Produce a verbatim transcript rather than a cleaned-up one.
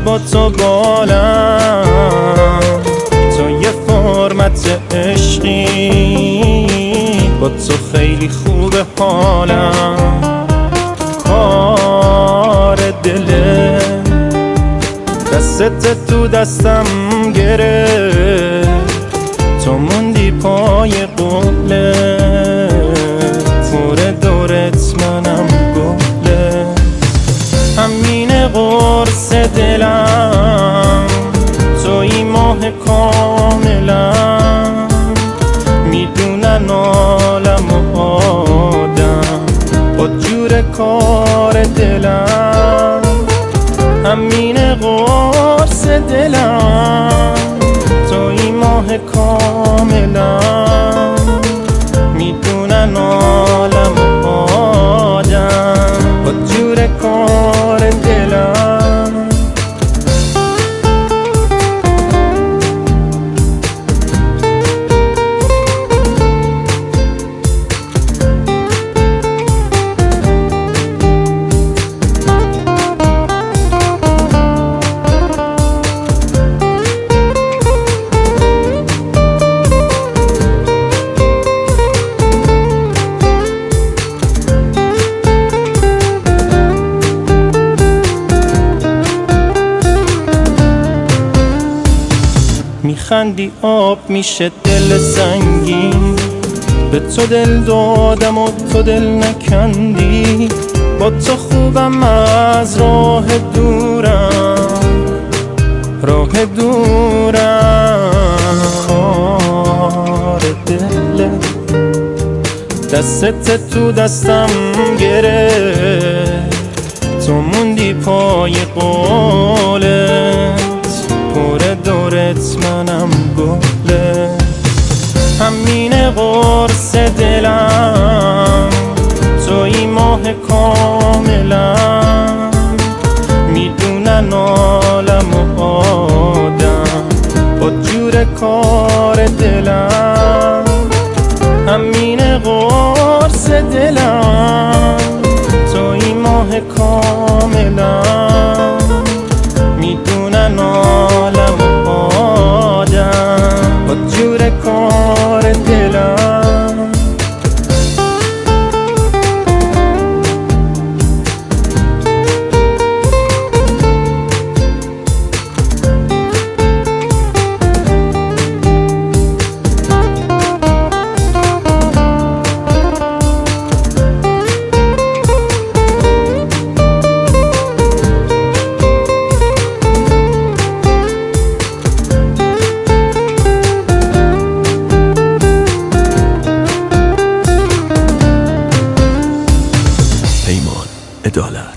با تو بالم، تو یه فرمت عشقی، با تو خیلی خوبه حالم. کار دله دستت تو دستم گرفت، تو موندی پای قولت، پور دورت منم گلت. همین قرص دلم توی ماه کاملم، میدونن عالم و آدم با جور کار دلم. همین قرص دلم توی ماه کاملم، میدونن عالم و آدم با جور کار دلم. میخندی آب میشه دل سنگین، به تو دل دادم و تو دل نکندی. با تو خوبم از راه دورم، راه دورم. کار دل دستت تو دستم گرفت، تو موندی پای قولت، پور دورت منم گلت. همین قرص دلم توی ماه کاملم، میدونن عالم و آدم با جور کار دلم. همین قرص دلم توی ماه کاملم، میدونن عالم و آدم با جور کار دلم. پیمان عدالت.